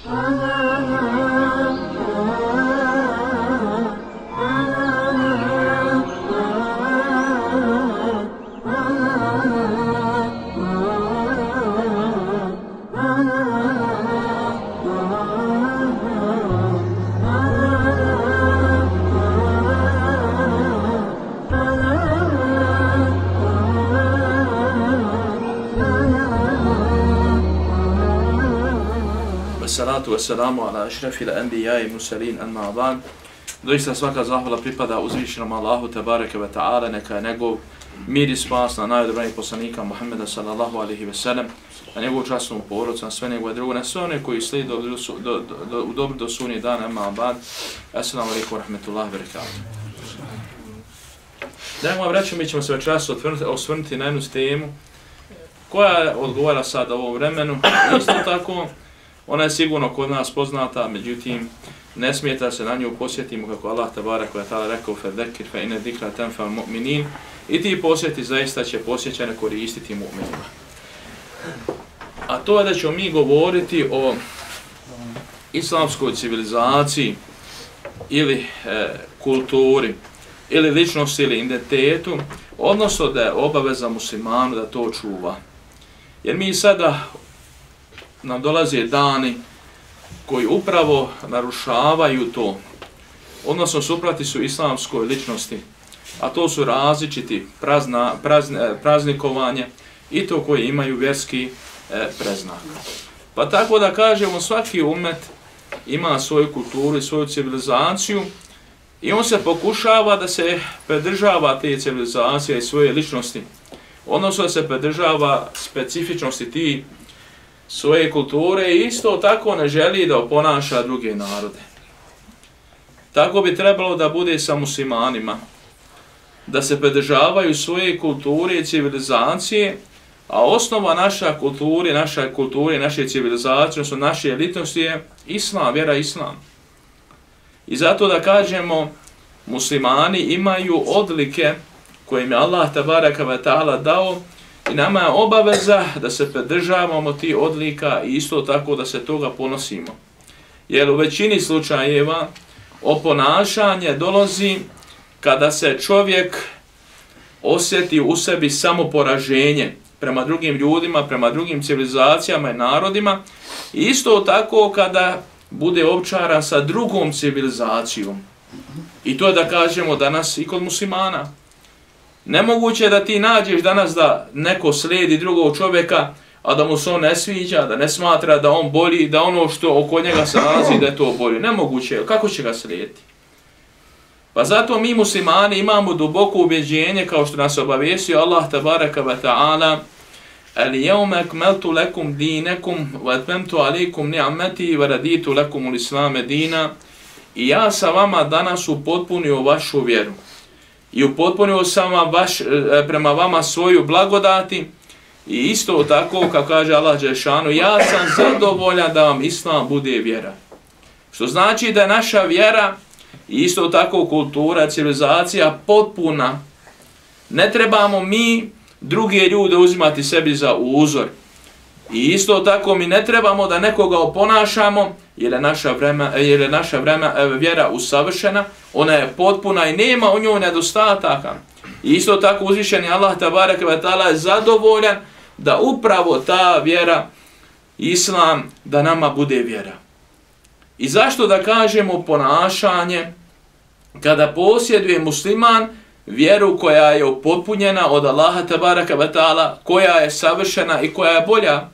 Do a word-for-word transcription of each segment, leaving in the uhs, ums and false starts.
Salatu wassalamu ala ašrafil anbiya i mursalin amma ba'd. Doista svaka zahvala pripada uzvišenom Allahu tebareke ve ta'ala, neka je njegov mir i spas na najodabranih poslanika Muhammeda sallallahu alaihi ve sellem, na njegovu časnu porodcu, na sve njegove druge, na sve one koji slijede do, do, do, do, u dobro do sunje dana amma ba'd. Assalamu alaikum wa rahmatullahi wa barakatuh. Dajmo vam reći, mi ćemo se večeras osvrnuti na jednu temu koja odgovara sad ovom vremenu. Isto tako, ona je sigurno kod nas poznata, međutim, ne smijete se na nju posjetimo, kako Allah tabarak wa ta'ala rekao, فَذَكِرْ فَإِنَ ذِكْرَ تَنْفَعُ الْمُؤْمِنِينَ. I ti posjeti zaista će posjećane koristiti mu'minima. A to je da ćemo mi govoriti o islamskoj civilizaciji ili e, kulturi, ili ličnosti ili identitetu, odnosno da je obaveza muslimanu da to čuva. Jer mi sada nam dolaze dani koji upravo narušavaju to, odnosno suprati su islamskoj ličnosti, a to su različiti prazna, prazne, praznikovanje i to koji imaju vjerski e, preznak. Pa tako da kažemo, svaki umet ima svoju kulturu i svoju civilizaciju i on se pokušava da se pridržava te civilizacije i svoje ličnosti, odnosno da se pridržava specifičnosti ti svoje kulture i isto tako ne želi da oponaša druge narode. Tako bi trebalo da bude sa muslimanima, da se pridržavaju svoje kulture i civilizacije, a osnova naša kulture, naša kulture, naše civilizacije, odnosno naše elitnosti je islam, vjera islam. I zato da kažemo, muslimani imaju odlike koje im je Allah tabaraka wa ta'ala dao i nama je obaveza da se pridržavamo ti odlika i isto tako da se toga ponosimo. Jer u većini slučajeva oponašanje dolazi kada se čovjek osjeti u sebi samo poraženje prema drugim ljudima, prema drugim civilizacijama i narodima, i isto tako kada bude opčaran sa drugom civilizacijom. I to je da kažemo danas i kod muslimana. Nemoguće je da ti nađeš danas da neko slijedi drugog čovjeka, a da mu se on ne sviđa, da ne smatra da on bolji, da ono što oko njega se nalazi da je to bolje. Nemoguće je. Kako će ga slijediti? Pa zato mi muslimani imamo duboko ubjeđenje, kao što nas obavijestio Allah tabaraka wa ta'ala, اليوم أكملت لكم دينكم وأتممت عليكم نعمتي ورضيت لكم الإسلام دينا. I ja sam vama danas upotpunio vašu vjeru. I upotpunio sam vam vaš, prema vama svoju blagodati. I isto tako, kako kaže Allah Đelešanu, ja sam zadovoljan da vam islam bude vjera. Što znači da je naša vjera i isto tako kultura, civilizacija potpuna. Ne trebamo mi druge ljude uzimati sebi za uzor. I isto tako mi ne trebamo da nekoga oponašamo, jer je naša, vrema, jer je naša vrema, vjera usavršena, ona je potpuna i nema u njoj nedostataka. I isto tako uzvišeni Allah tabaraka wa ta'ala je zadovoljan da upravo ta vjera, islam, da nama bude vjera. I zašto da kažemo ponašanje kada posjeduje musliman vjeru koja je upotpunjena od Allaha tabaraka wa ta'ala, koja je savršena i koja je bolja.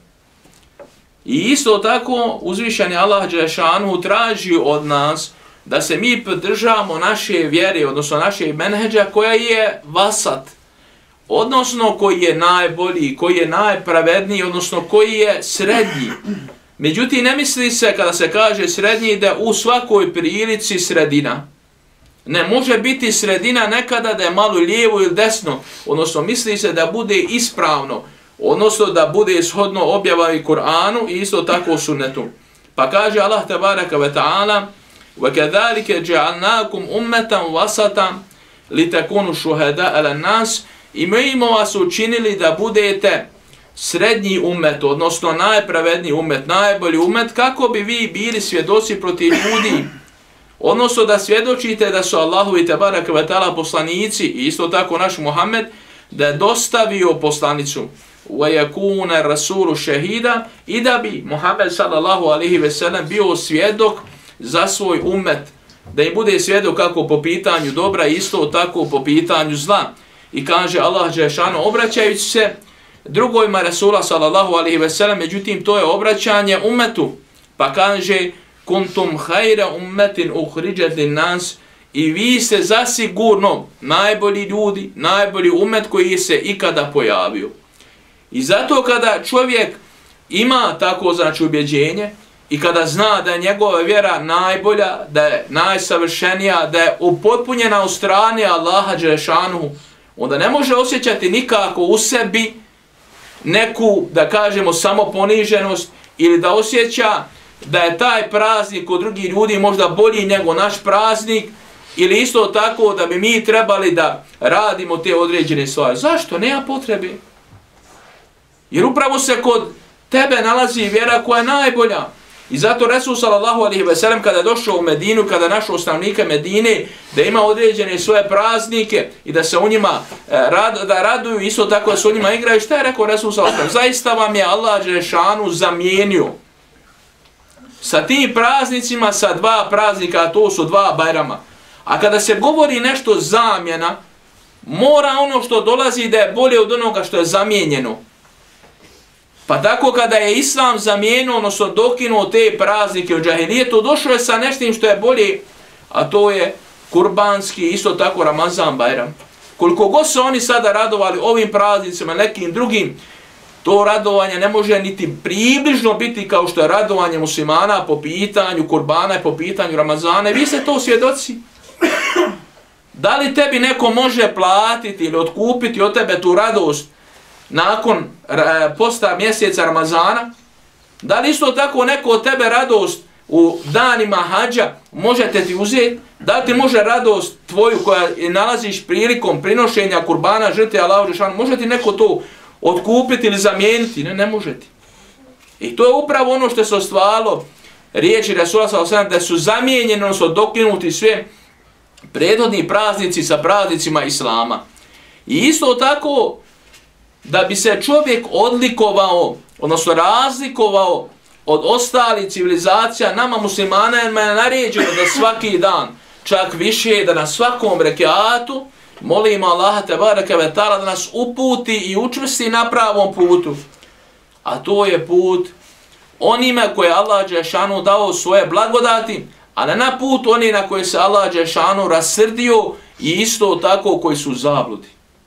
I isto tako uzvišeni Allah Đelešanu traži od nas da se mi pridržavamo naše vjere, odnosno naše menheđa koja je vasat, odnosno koji je najbolji, koji je najpravedniji, odnosno koji je srednji. Međutim, ne misli se kada se kaže srednji da u svakoj prilici sredina. Ne može biti sredina nekada da je malo lijevo ili desno, odnosno misli se da bude ispravno, odnosno da bude shodno objava i Kur'anu i isto tako sunnetu. Pa kaže Allah tabaraka wa ta'ala: وَكَذَلِكَ جَعَلْنَاكُمْ أُمَّةً وَسَطًا لِتَكُونُوا شُهَدَاءَ عَلَى النَّاسِ. I mi smo vas učinili da budete srednji umet, odnosno najpravedniji umet, najbolji umet, kako bi vi bili svjedoci protiv ljudi, odnosno da svjedočite da su Allahovi tebareke ve taala poslanici i isto tako naš Muhammed, da je dostavio poslanicu وَيَكُونَ rasulu šehida i da bi Muhammed sallallahu alejhi ve sellem bio svjedok za svoj umet, da im bude svjedok kako po pitanju dobra, isto tako po pitanju zla. I kaže Allah dželešanu obraćajući se drugojima Rasula sallallahu alejhi ve sellem, međutim to je obraćanje umetu, pa kaže kuntum khayra ummatin ukhrijat lin-nas, i vi ste zasigurno najbolji ljudi, najbolji umet koji se ikada pojavio. I zato kada čovjek ima tako znači ubjeđenje i kada zna da je njegova vjera najbolja, da je najsavršenija, da je upotpunjena u strani Allaha dželešanu, onda ne može osjećati nikako u sebi neku, da kažemo, samoponiženost ili da osjeća da je taj praznik kod drugih ljudi možda bolji nego naš praznik, ili isto tako da bi mi trebali da radimo te određene stvari. Zašto? Nema potrebe. Jer upravo se kod tebe nalazi vjera koja je najbolja. I zato Resul sallallahu alejhi ve sellem kada je došao u Medinu, kada je našao stanovnike Medine, da ima određene svoje praznike i da se u njima rad, da raduju, isto tako da se u njima igraju, šta je rekao Resul sallallahu alejhi ve sellem? Zaista vam je Allah dželešanu zamijenio sa tim praznicima, sa dva praznika, a to su dva Bajrama. A kada se govori nešto zamjena, mora ono što dolazi da je bolje od onoga što je zamijenjeno. Pa tako kada je Islam zamijenio, odnosno dokinuo te praznike u džahilijetu, došao je sa neštim što je bolje, a to je kurbanski, isto tako Ramazan Bajram. Koliko god se oni sada radovali ovim praznicima, nekim drugim, to radovanje ne može niti približno biti kao što je radovanje muslimana po pitanju kurbana i po pitanju Ramazana. I vi ste to svjedoci. Da li tebi neko može platiti ili otkupiti od tebe tu radost nakon e, posta mjeseca Ramazana? Da li isto tako neko od tebe radost u danima hađa možete ti uzeti? Da li ti može radost tvoju koja nalaziš prilikom prinošenja kurbana, žrtve Allahu dželešanu, može ti neko to otkupiti ili zamijeniti? Ne, ne može ti. I to je upravo ono što se ostvarilo riječi Resula sallallahu alejhi ve sellem, da su zamijenjeni, odnosno dokinuti sve prethodni praznici sa praznicima Islama. I isto tako, da bi se čovjek odlikovao, odnosno razlikovao od ostalih civilizacija, nama muslimanima je naređeno da svaki dan, čak više, da na svakom rekiatu molimo Allaha tebareke ve taala da nas uputi i učvrsti na pravom putu. A to je put onima koje Allah dželešanu dao svoje blagodati, a ne na put oni na koje se Allah dželešanu rasrdio i isto tako koji su u zabludi.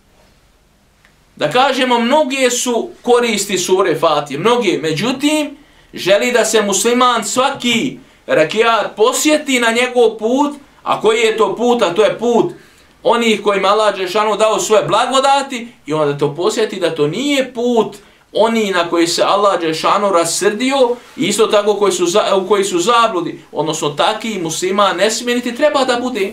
Da kažemo, mnoge su koristi sure Fatihe, mnoge, međutim, želi da se musliman svaki rekiat posjeti na njegov put, a koji je to put, a to je put onih kojima Allah dželešanu dao svoje blagodati, i onda to posjeti da to nije put oni na koji se Allah dželešanu rasrdio, isto tako koji su, za, u koji su zabludi, odnosno taki musliman ne smije niti treba da bude.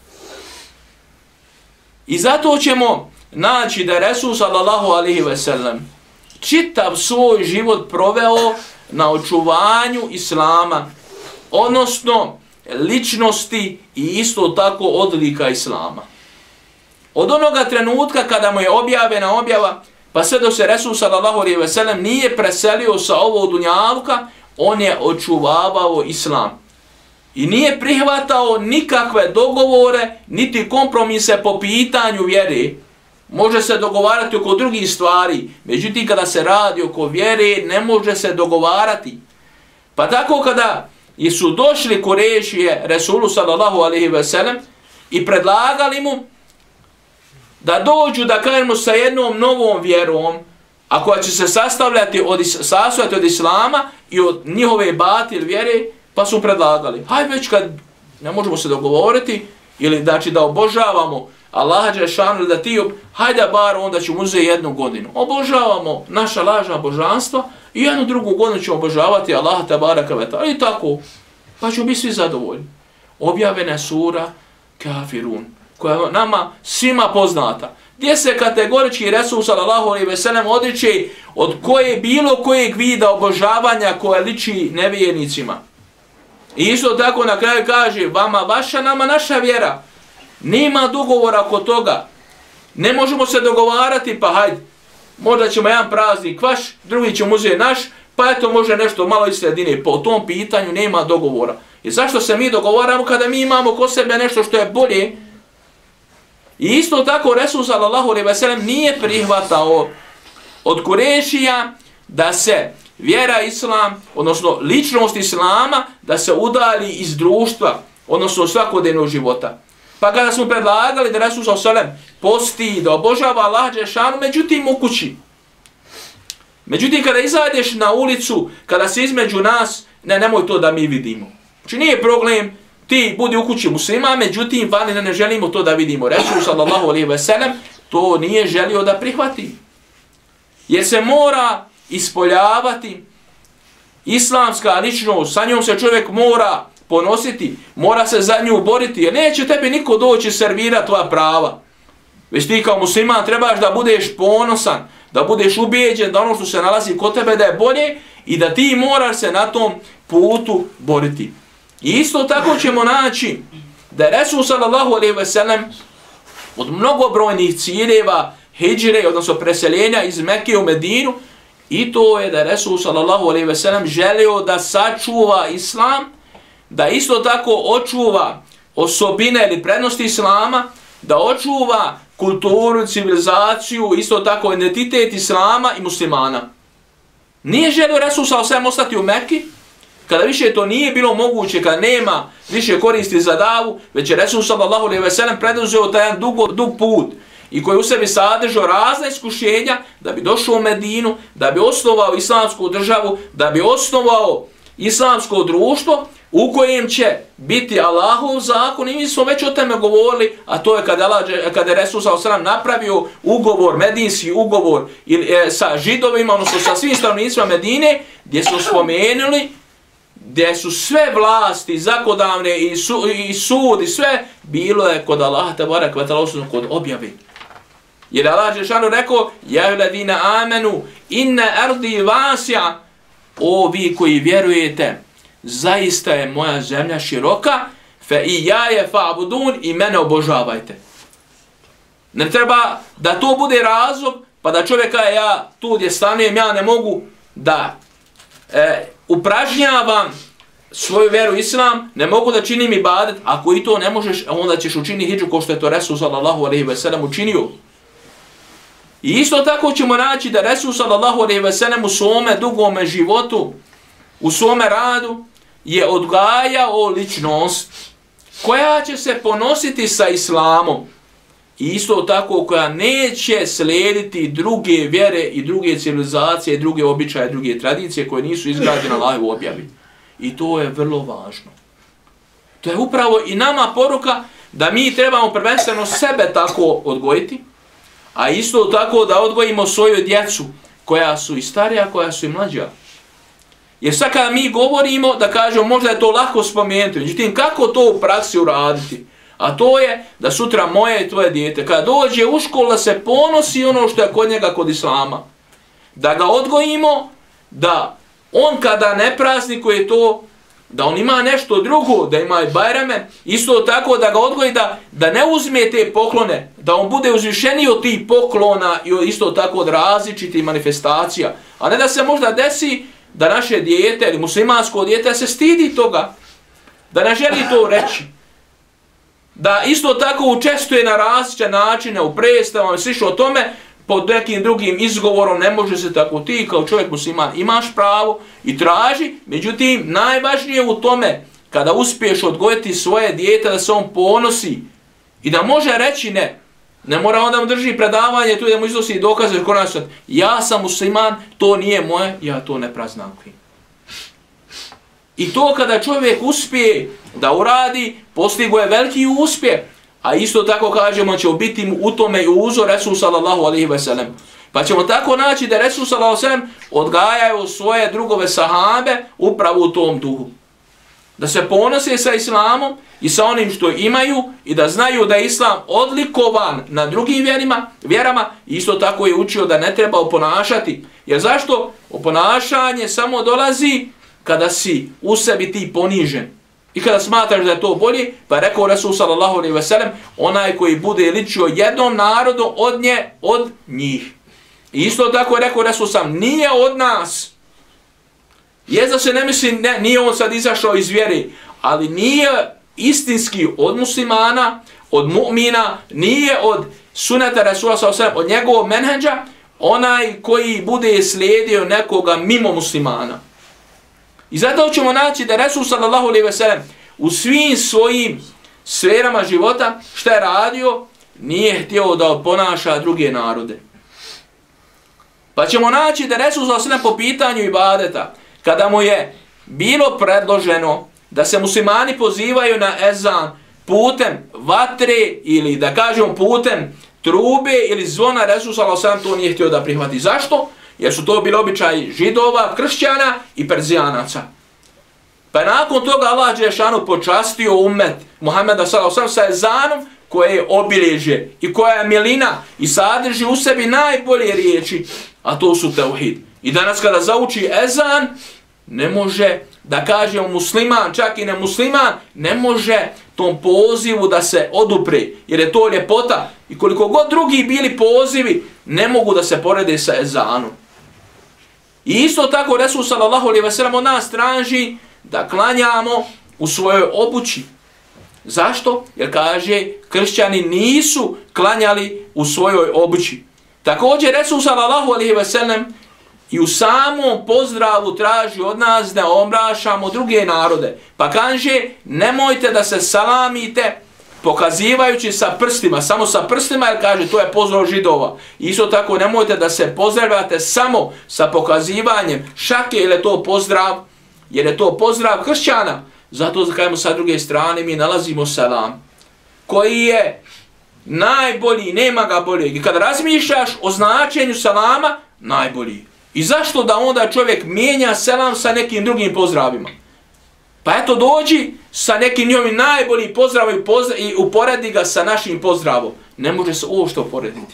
I zato ćemo naći da je Resul sallallahu alejhi ve sellem čitav svoj život proveo na očuvanju Islama, odnosno ličnosti i isto tako odlika Islama. Od onoga trenutka kada mu je objavljena objava, pa sve do se Resul sallallahu alejhi ve sellem nije preselio sa ovog dunjaluka, on je očuvavao Islam. I nije prihvatao nikakve dogovore, niti kompromise po pitanju vjere. Može se dogovarati oko drugih stvari, međutim kada se radi oko vjere, ne može se dogovarati. Pa tako kada su došli Kurešije Resulu sallallahu alejhi ve sellem i predlagali mu da dođu, da kažemo, sa jednom novom vjerom, a koja će se sastavljati od, sastavljati od Islama i od njihove batil vjere, pa su predlagali, hajde već kad ne možemo se dogovoriti, ili znači da obožavamo Allaha dželešanu, da ti, hajde bar onda ćemo uzeti jednu godinu. Obožavamo naša lažna božanstva i jednu drugu godinu ćemo obožavati Allaha tebareke ve taala. I tako, pa ćemo biti svi zadovoljni. Objavljena sura Kafirun, koja je nama svima poznata. gdje se kategorički Resul sallallahu alejhi ve sellem odriče od koje bilo kojeg vida obožavanja koje liči nevjernicima. I isto tako na kraju kaže, vama vaša, nama naša vjera. Nema dogovora oko toga. Ne možemo se dogovarati, pa hajde, možda ćemo jedan praznik vaš, drugi ćemo uzeti naš, pa eto može nešto malo iz sredine. Po tom pitanju nema dogovora. I zašto se mi dogovaramo kada mi imamo kod sebe nešto što je bolje? I isto tako Resul sallallahu alejhi ve sellem nije prihvatao od Kurešija da se vjera islam, odnosno ličnost islama, da se udalji iz društva, odnosno svakodnevnog života. Pa kada smo predlagali da Resul sallallahu alejhi ve sellem posti, da obožava Allah dželešanu, međutim u kući. Međutim kada izađeš na ulicu, kada si između nas, ne, nemoj to da mi vidimo. Znači nije problem, ti budi u kući muslima, međutim vani ne želimo to da vidimo. Resul sallallahu alejhi ve sellem to nije želio da prihvati. Jer se mora ispoljavati islamska ličnost, sa njom se čovjek mora ponositi, mora se za nju boriti, jer neće tebi niko doći servirati tvoja prava. Već ti kao musliman trebaš da budeš ponosan, da budeš ubijeđen da ono što se nalazi kod tebe da je bolje i da ti moraš se na tom putu boriti. I isto tako ćemo naći da je Resul sallallahu alejhi ve sellem od mnogobrojnih ciljeva hidžre, odnosno preseljenja iz Mekke u Medinu, i to je da je Resul sallallahu alejhi ve sellem želio da sačuva islam, da isto tako očuva osobine ili prednosti islama, da očuva kulturu, civilizaciju, isto tako identitet islama i muslimana. Nije želio Resul sallallahu alejhi ve sellem ostati u Mekki, kada više to nije bilo moguće, kada nema više koristi za davu, već je Resul sallallahu alejhi ve sellem preduzeo taj jedan dug, dug put i koji u sebi sadržao razne iskušenja da bi došao u Medinu, da bi osnovao islamsku državu, da bi osnovao islamsko društvo u kojem će biti Allahov zakon. I mi smo već o tome govorili, a to je kada, Allah, kada je Resul sallallahu alejhi ve sellem napravio ugovor, medinski ugovor ili, e, sa židovima, odnosno sa svim stanovnicima Medine, gdje smo spomenuli gdje su sve vlasti zakonodavne i, su, i sud i sve bilo je kod Allaha tebareke ve taala, kod objave. Jer Allah dželešanu rekao: "Ja ayyuhallazina amanu inna ardi wasi'a", o vi koji vjerujete, zaista je moja zemlja široka, fa iyaya fa'budun, i mene obožavajte. Ne treba da to bude razlog, pa da čovjek kaže ja tu gdje stanujem, ja ne mogu da e, upražnjavam svoju vjeru islam, ne mogu da činim ibadet. Ako i to ne možeš, onda ćeš učiniti hidžu kao što je to Resul sallallahu alejhi ve sellem učinio. I isto tako ćemo naći da Resul sallallahu alejhi ve sellem u svome dugome životu, u svome radu je odgajao ličnost koja će se ponositi sa islamom. I isto tako koja neće slijediti druge vjere i druge civilizacije, druge običaje, druge tradicije koje nisu izgrađene na Allahovu objavi. I to je vrlo važno. To je upravo i nama poruka da mi trebamo prvenstveno sebe tako odgojiti, a isto tako da odgojimo svoju djecu koja su i starija, koja su i mlađa. Jer sad kada mi govorimo da kažemo možda je to lako spomenuti, međutim kako to u praksi uraditi? A to je da sutra moje i tvoje dijete, kada dođe u školu, da se ponosi ono što je kod njega kod islama. Da ga odgojimo, da on kada ne praznikuje to, da on ima nešto drugo, da ima i bajrame, isto tako da ga odgoji da, da ne uzme te poklone, da on bude uzvišeniji od tih poklona i isto tako od različitih manifestacija. A ne da se možda desi da naše dijete ili muslimansko dijete se stidi toga, da ne želi to reći. Da isto tako učestvuje na različite načine u predstavama i slično o tome, pod nekim drugim izgovorom ne može se tako. Ti kao čovjek musliman imaš pravo i traži, međutim najvažnije u tome kada uspiješ odgojiti svoje dijete da se on ponosi i da može reći ne. Ne mora onda mu drži predavanje tu da mu iznosi dokaze konačno. Ja sam musliman, to nije moje, ja to ne praznaklim. I to kada čovjek uspije da uradi, postigo je veliki uspjeh. A isto tako kažemo će biti mu u tome i uzor Resul sallallahu alejhi ve sellem. Pa ćemo tako naći da Resul sallallahu alejhi ve sellem odgajaju svoje drugove sahabe upravo u tom duhu. da se ponose sa islamom i sa onim što imaju i da znaju da je islam odlikovan na drugim vjerima, vjerama, isto tako je učio da ne treba oponašati. Jer zašto? Oponašanje samo dolazi kada si u sebi ti ponižen. I kada smatraš da je to bolje, pa je rekao Resul sallallahu alejhi ve sellem, onaj koji bude ličio jednom narodu od nje, od njih. I isto tako je rekao Resul sam, nije od nas. Je da se ne misli, ne, nije on sad izašao iz vjere, ali nije istinski od muslimana, od mu'mina, nije od suneta Resula sallallahu alejhi ve sellem, od njegovog menheđa, onaj koji bude slijedio nekoga mimo muslimana. I zato ćemo naći da Resul sallallahu alejhi ve sellem u svim svojim sferama života šta je radio, nije htio da ponaša druge narode. Pa ćemo naći da Resul sallallahu alejhi ve sellem po pitanju ibadeta, kada mu je bilo predloženo da se muslimani pozivaju na ezan putem vatre ili da kažemo putem trube ili zvona, Resul sallallahu alejhi ve sellem to nije htio da prihvati. Zašto? Jer su to bili običaj židova, kršćana i perzijanaca. Pa nakon toga Allah dželešanu počastio ummet Muhameda sallallahu alejhi ve sellem sa ezanom koje je obilježje i koja je milina i sadrži u sebi najbolje riječi, a to su tauhid. I danas kada zauči ezan, ne može da kažemo musliman, čak i ne musliman, ne može tom pozivu da se odupre, jer je to ljepota. I koliko god drugi bili pozivi, ne mogu da se porede sa ezanom. I isto tako Resul sallallahu alejhi ve sellem od nas traži da klanjamo u svojoj obući. Zašto? Jer kaže, kršćani nisu klanjali u svojoj obući. Također Resul sallallahu alejhi ve sellem i u samom pozdravu traži od nas da obraćamo druge narode. Pa kaže, nemojte da se salamite pokazivajući sa prstima, samo sa prstima, jer kaže, to je pozdrav židova. Isto tako, nemojte da se pozdravljate samo sa pokazivanjem šake, jer je to pozdrav, jer je to pozdrav kršćana. Zato, kajemo sa druge strane, mi nalazimo selam, koji je najbolji, nema ga boljeg. I kada razmišljaš o značenju selama, najbolji. I zašto da onda čovjek mijenja selam sa nekim drugim pozdravima? Pa eto dođi sa nekim njovim najboljim pozdravom i, pozdrav, i uporedi ga sa našim pozdravom. Ne može se ovo što porediti.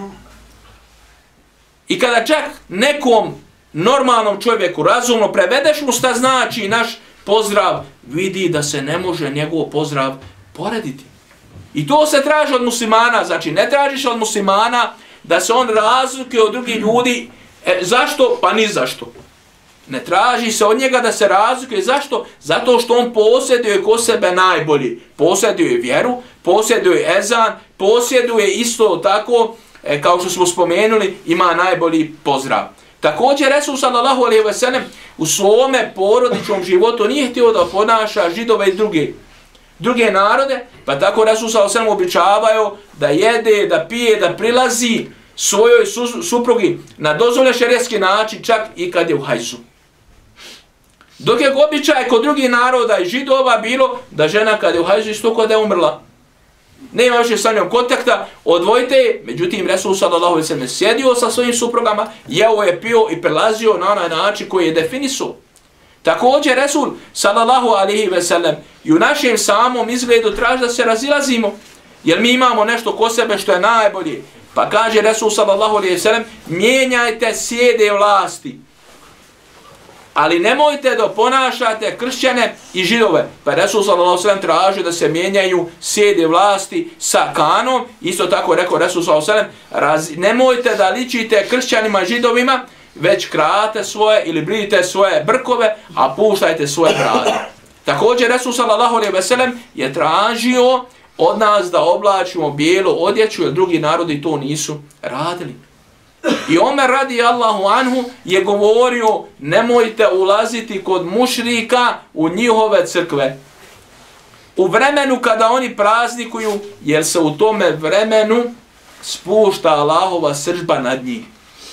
I kada čak nekom normalnom čovjeku razumno prevedeš mu šta znači naš pozdrav, vidi da se ne može njegov pozdrav porediti. I to se traži od muslimana, znači ne tražiš od muslimana da se on razlikuje od drugih ljudi. E, zašto? Pa ni zašto. Ne traži se od njega da se razlikuje. Zašto? Zato što on posjeduje ko sebe najbolji. Posjeduje vjeru, posjeduje ezan, posjeduje isto tako, e, kao što smo spomenuli, ima najbolji pozdrav. Također Resul sallallahu alejhi ve sellem u svome porodičnom životu nije htio da ponaša židove i druge, druge narode, pa tako Resul sallallahu alejhi ve sellem običavaju da jede, da pije, da prilazi svojoj su, suprugi na dozvoljen šerijski način, čak i kad je u hajzu. Dok je običaj kod drugih naroda i židova bilo da žena kad je u hajzu isto kada je umrla. Nema više sa njom kontakta, odvojite je, međutim Resul sallallahu alejhi ve sellem sjedio sa svojim suprugama, jeo je, pio i prelazio na onaj način koji je definisao. Također Resul sallallahu alejhi ve sellem i u našem samom izgledu traži da se razilazimo, jer mi imamo nešto ko sebe što je najbolje. Pa kaže Resul sallallahu alejhi ve sellem, mijenjajte sjede vlasti, ali nemojte da ponašate kršćane i židove. Pa Resul sallallahu alejhi ve sellem traži da se mijenjaju sjede vlasti sa kanom. Isto tako rekao Resul sallallahu alejhi ve sellem, nemojte da ličite kršćanima i židovima, već krate svoje ili brijte svoje brkove, a puštajte svoje brade. Također Resul sallallahu alejhi ve sellem je tražio od nas da oblačimo bijelu odjeću, jer drugi narodi to nisu radili. I Omer radi Allahu anhu je govorio, nemojte ulaziti kod mušrika u njihove crkve u vremenu kada oni praznikuju, jer se u tome vremenu spušta Allahova srdžba nad njih.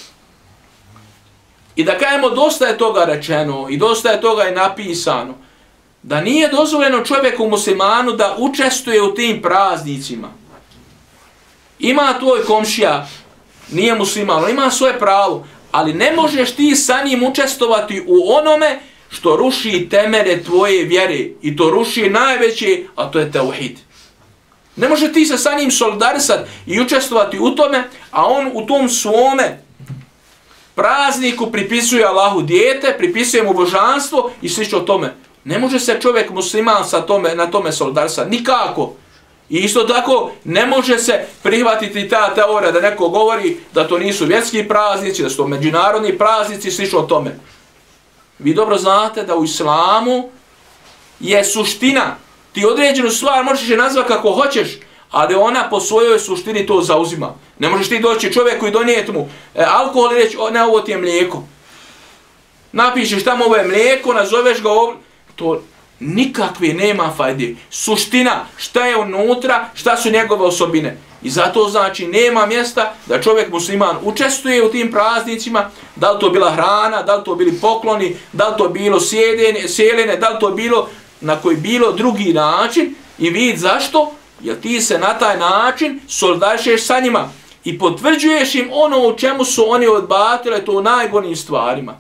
I da kažemo, dosta je toga rečeno i dosta je toga i napisano, da nije dozvoljeno čovjeku muslimanu da učestvuje u tim praznicima. Ima tvoj komšija, nije musliman, ima svoje pravo, ali ne možeš ti sa njim učestovati u onome što ruši temelje tvoje vjere i to ruši najveće, a to je tauhid. Ne može ti se sa njim solidarisati i učestvovati u tome, a on u tom svome prazniku pripisuje Allahu dijete, pripisuje mu božanstvo i slično tome. Ne može se čovjek musliman sa tome, na tome solidarisati, nikako. I isto tako ne može se prihvatiti ta teorija da neko govori da to nisu vjerski praznici, da su to međunarodni praznici i slično tome. Vi dobro znate da u islamu je suština. Ti određenu stvar možeš je nazvati kako hoćeš, ali ona po svojoj suštini to zauzima. Ne možeš ti doći čovjeku i donijeti mu e, alkohol i reći, ne, ovo ti je mlijeko. Napišeš tamo ovo je mlijeko, nazoveš ga ovo, to nikakve nema fajde. Suština, šta je unutra, šta su njegove osobine. I zato znači nema mjesta da čovjek musliman učestvuje u tim praznicima, da li to bila hrana, da li to bili pokloni, da li to bilo sjedene, sjelene, da li to bilo na koji bilo drugi način i vid zašto, jer ti se na taj način solidarišeš sa njima i potvrđuješ im ono u čemu su oni odbatile to u najgorim stvarima.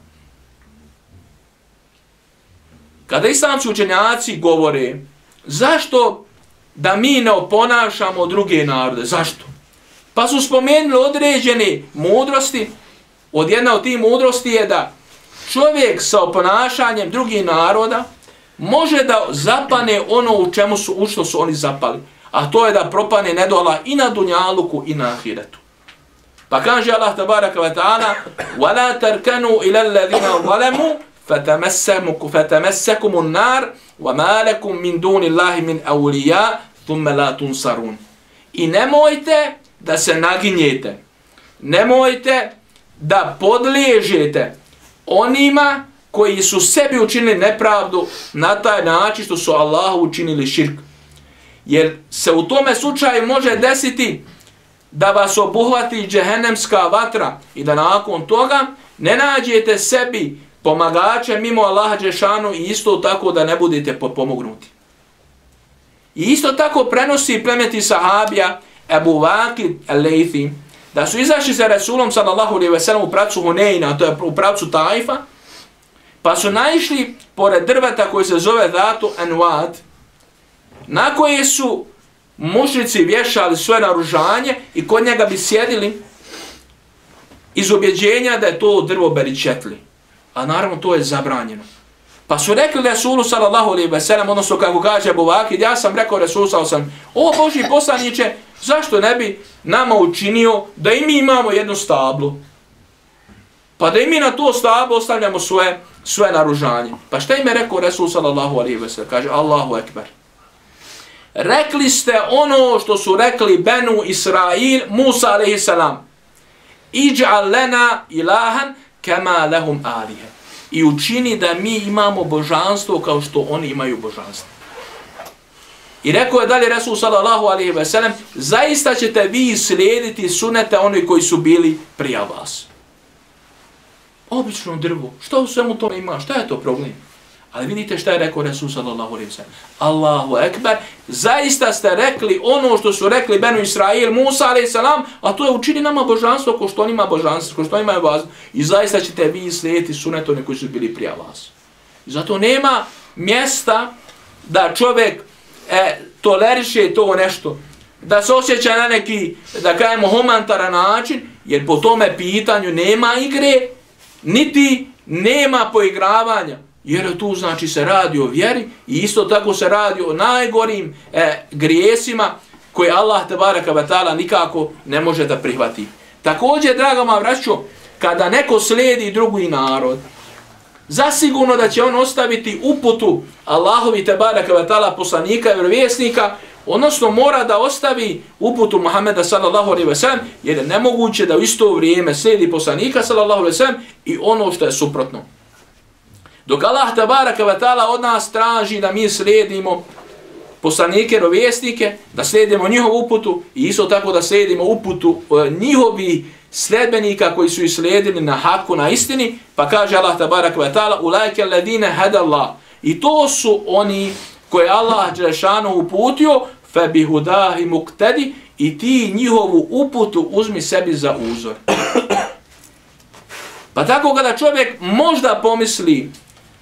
Kada islamski učenjaci govore zašto da mi ne oponašamo druge narode, zašto? Pa su spomenuli određene mudrosti, od jedna od tih mudrosti je da čovjek sa oponašanjem drugih naroda može da zapane ono u čemu su, u što su oni zapali. A to je da propane nedola i na dunjaluku i na ahiretu. Pa kaže Allah tabaraka wa ta'ala وَلَا تَرْكَنُوا إِلَى الَّذِينَ ظَلَمُوا فَتَمَسَّكُمُ النَّارِ وَمَا لَكُمْ مِنْ دُونِ اللَّهِ مِنْ أَوْلِيَا ثُمَّ لَا تُنْصَرُونَ. I nemojte da se naginjete. Nemojte da podliježete onima koji su sebi učinili nepravdu na taj način što su Allahu učinili širk. Jer se u tome slučaju može desiti da vas obuhvati džehennemska vatra i da nakon toga ne nađete sebi pomagače mimo Allaha dželešanu i isto tako da ne budete potpomognuti. I isto tako prenosi plemeti sahabija Ebu Vakid al-Laythi da su izašli sa Rasulom sallallahu alejhi ve sellem u pravcu Huneyna, to je u pravcu Taifa, pa su naišli pored drveta koje se zove Zatu Anwad, na koje su mušrici vješali svoje naoružanje i kod njega bi sjedili iz ubjeđenja da je to drvo beričetli. A naravno to je zabranjeno. Pa su rekli Rasulu sallallahu alejhi ve sellem, odnosno kako kaže Ebu Vakid, ja sam rekao Rasulu sallallahu alejhi ve sellem, o Božji poslaniče, zašto ne bi nama učinio da i mi imamo jedno stablo? Pa da i mi na to stablo ostavljamo svoje, svoje naoružanje. Pa šta im je rekao Rasul sallallahu alejhi ve sellem? Kaže Allahu ekber. Rekli ste ono što su rekli Benu Israil, Musa alejhi selam. Iđ'al lana ilahan kama lahum alihe. I učini da mi imamo božanstvo kao što oni imaju božanstvo. I rekao je dalje Rasul sallallahu alejhi ve sellem, zaista ćete vi slijediti sunete oni koji su bili prije vas. Obično drvo, što u svemu tome ima, šta je to problem? Ali vidite šta je rekao Rasul sallallahu alejhi ve sellem. Allahu ekber, zaista ste rekli ono što su rekli Benu Israil, Musa alejhi selam, a to je učini nama božanstvo ko što on ima božanstvo, ko što on ima vas. I zaista ćete vi slijediti sunete oni koji su bili prije vas. I zato nema mjesta da čovjek e, toleriše to nešto, da se osjeća na neki, da kajemo, humanitaran način, jer po tome pitanju nema igre, niti nema poigravanja. Jer tu znači se radi o vjeri i isto tako se radi o najgorim e, grijesima koje Allah tebaraka ve taala nikako ne može da prihvati. Također, draga moja braćo, kada neko slijedi drugi narod, zasigurno da će on ostaviti uputu Allahovi tebaraka ve taala poslanika i vjerovjesnika, odnosno mora da ostavi uputu Muhameda sallallahu alejhi ve sellem, jer je nemoguće da u isto vrijeme slijedi poslanika sallallahu alejhi ve sellem i ono što je suprotno. Dok Allah tabaraka wa ta'ala od nas traži da mi slijedimo poslanike, rovjesnike, da slijedimo njihovu uputu i isto tako da slijedimo uputu e, njihovi sledbenika koji su ih slijedili na haku, na istini, pa kaže Allah tabaraka wa ta'ala ulajke alladine hadallah. I to su oni koje Allah dželešanu uputio, fe bihudahi muktedi, i ti njihovu uputu uzmi sebi za uzor. Pa tako kada čovjek možda pomisli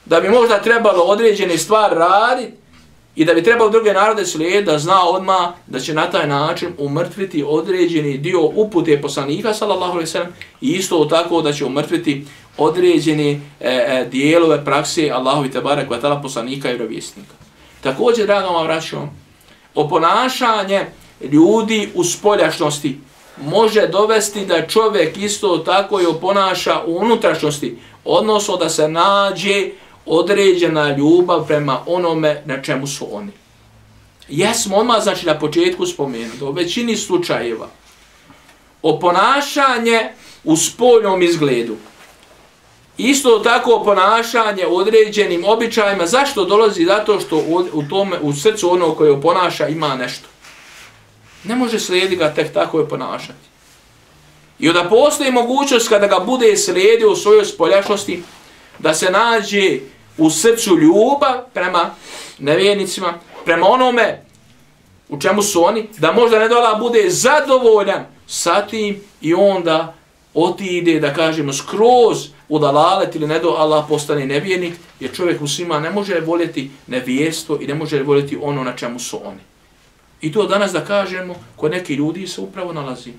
da bi možda trebalo određene stvari raditi i da bi trebalo druge narode slijediti, da zna odmah da će na taj način umrtviti određeni dio upute poslanika sallallahu alejhi ve sellem i isto tako da će umrtviti određene e, e, dijelove prakse Allahovi tebarek ve taala poslanika i vjerovjesnika. Također, draga moja braćo, oponašanje ljudi u spoljašnosti može dovesti da čovjek isto tako i oponaša u unutrašnjosti, odnosno da se nađe određena ljubav prema onome na čemu su oni. Jesmo odmah, znači, na početku spomenuti, u većini slučajeva, oponašanje u spoljnom izgledu, isto tako ponašanje u određenim običajima, zašto dolazi? Zato što u, u, tome, u srcu onog koje oponaša ima nešto. Ne može slijedi ga tek tako je ponašati. I onda postoji mogućnost kada ga bude slijedio u svojoj spoljašnosti, da se nađe u srcu ljubav prema nevjernicima, prema onome u čemu su oni, da možda ne dola bude zadovoljan sa tim i onda otide, da kažemo, skroz u dalalet ili ne do Allah postane nevjernik, jer čovjek u svima ne može voljeti nevjerstvo i ne može voljeti ono na čemu su oni. I to danas, da kažemo, kod neki ljudi se upravo nalazi.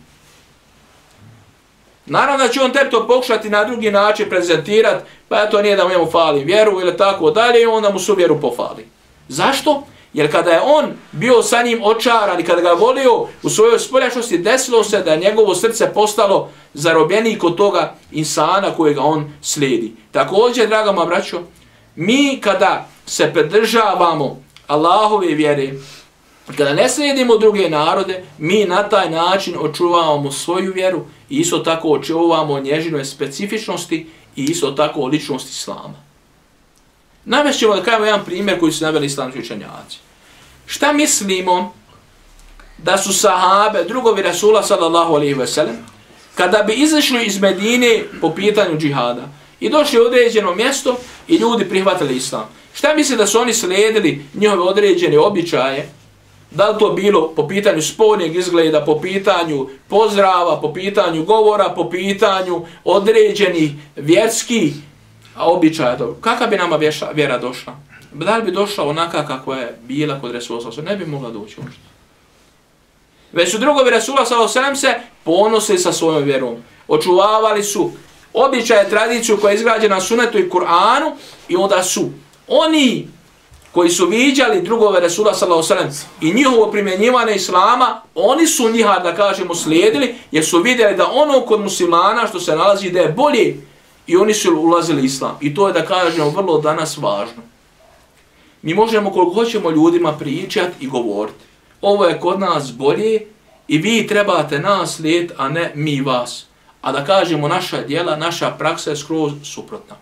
Naravno da će on tebi to pokušati na drugi način prezentirati, pa to nije da mu njemu fali vjeru ili tako dalje, i onda mu su vjeru pofali. Zašto? Jer kada je on bio sa njim očaran i kada ga volio u svojoj spoljašnosti, desilo se da je njegovo srce postalo zarobljenik kod toga insana kojega on slijedi. Također, draga moja braćo, mi kada se pridržavamo Allahove vjere, kada ne slijedimo druge narode, mi na taj način očuvamo svoju vjeru i isto tako očuvamo nježine specifičnosti i isto tako ličnost Islama. Navešćemo da kažemo jedan primjer koji su naveli islamski učenjaci. Šta mislimo da su sahabe, drugovi Rasula sallallahu alejhi ve sellem, kada bi izašli iz Medine po pitanju džihada i došli u određeno mjesto i ljudi prihvatili islam, šta misli da su oni slijedili njihove određene običaje? Da li to bilo po pitanju spoljnjeg izgleda, po pitanju pozdrava, po pitanju govora, po pitanju određenih vjerskih običaja? Kakva bi nama vjera došla? Da li bi došla onaka kakva je bila kod Resula sallallahu alejhi ve sellem? Ne bi mogla doći uopšte. Već su drugovi Resula sallallahu alejhi ve sellem se ponosili sa svojom vjerom. Očuvavali su običaje, tradiciju koja je izgrađena na sunetu i Kur'anu i onda su oni koji su viđali drugove Resula sallallahu alejhi ve sellem i njihovo primjenjivanje islama, oni su njiha, da kažemo, slijedili, jer su vidjeli da ono kod muslimana što se nalazi da je bolje i oni su ulazili islam. I to je, da kažemo, vrlo danas važno. Mi možemo koliko hoćemo ljudima pričati i govoriti. Ovo je kod nas bolje i vi trebate nas slijediti, a ne mi vas. A da kažemo, naša djela, naša praksa je skroz suprotna.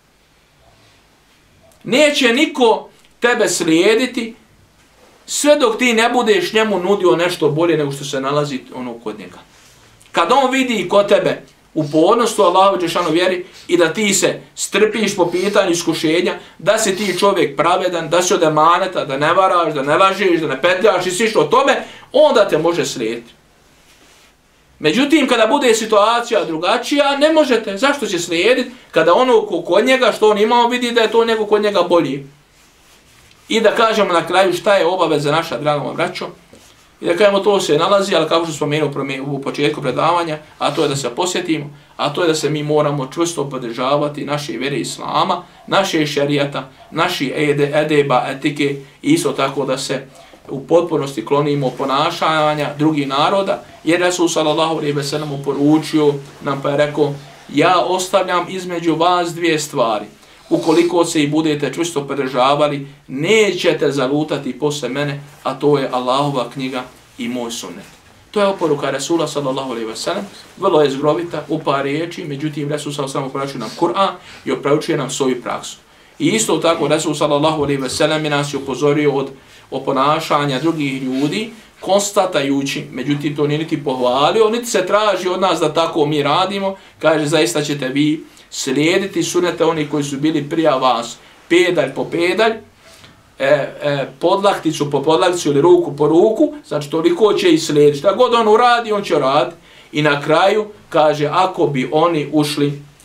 Neće niko tebe slijediti sve dok ti ne budeš njemu nudio nešto bolje nego što se nalazi ono kod njega. Kad on vidi kod tebe upornost u Allahu dželešanu vjeri i da ti se strpiš po pitanju iskušenja, da si ti čovjek pravedan, da si od emaneta, da ne varaš, da ne lažeš, da ne petljaš i svi što o tome, onda te može slijediti. Međutim, kada bude situacija drugačija, ne možete. Zašto će slijediti kada ono kod njega što on imao vidi da je to nego kod njega bolji? I da kažemo na kraju šta je obaveza naša, draga moja braćo. I da kažemo, to se nalazi, ali kako što spomenuo u početku predavanja, a to je da se posjetimo, a to je da se mi moramo čvrsto podržavati naše vjere Islama, naše šerijata, naši edeba, etike, i isto tako da se u potpunosti klonimo ponašanja drugih naroda, jer Resul sallallahu alejhi ve sellem poručio nam, pa je rekao, ja ostavljam između vas dvije stvari. Ukoliko se i budete čvrsto podržavali, nećete zalutati posle mene, a to je Allahova knjiga i moj sunnet. To je oporuka Resula sallallahu alejhi ve sellem, vrlo je zgrovita u par riječi, međutim Resul sallallahu alejhi ve sellem oporučuje nam Kur'an i oporučuje nam svoju praksu. I isto tako Resul sallallahu alejhi ve sellem nas je upozorio od oponašanja drugih ljudi, konstatajući, međutim to nije niti pohvalio, niti se traži od nas da tako mi radimo, kaže zaista ćete vi slijediti sunete oni koji su bili prije vas, pedalj po pedalj, e, e, podlakticu po podlakticu ili ruku po ruku, znači toliko će i slijediti. Šta god on uradi, on će raditi. I na kraju kaže, ako bi oni ušli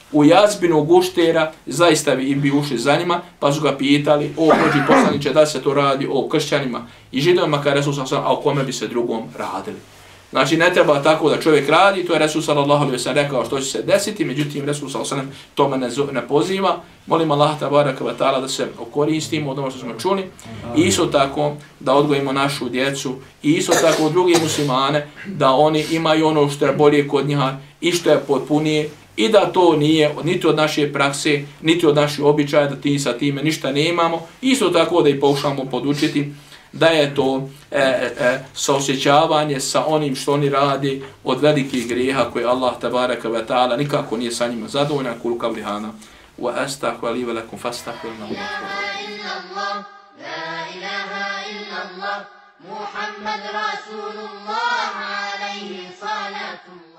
u jazbinu guštera, zaista bi im bi ušli za njima, pa su ga pitali, o Božji poslaniče, da se to radi o kršćanima i židovima, kada Resul sallallahu alejhi ve sellem, a o kome bi se drugom radili. Znači ne treba tako da čovjek radi, to je Resul sallallahu alejhi ve sellem rekao što će se desiti, međutim Resul sallallahu alejhi ve sellem tome ne, ne poziva. Molim Allah tabaraka wa ta'ala da se okoristimo od ono što smo čuli. I isto tako da odgojimo našu djecu i isto tako drugi muslimane da oni imaju ono što je bolje kod njih i što je potpunije i da to nije niti od naše prakse, niti od naših običaja, da ti sa time ništa ne imamo. Isto tako da i pokušamo podučiti da je to e, e, saosjećavanje sa onim što oni radi od velikih grijeha koje Allah tabaraka wa ta'ala nikako nije sa njima zadovoljan. Kul kavli hana wa astaghfiru li wa lakum fastaghfiruhu. محمد رسول الله عليه صلاة الله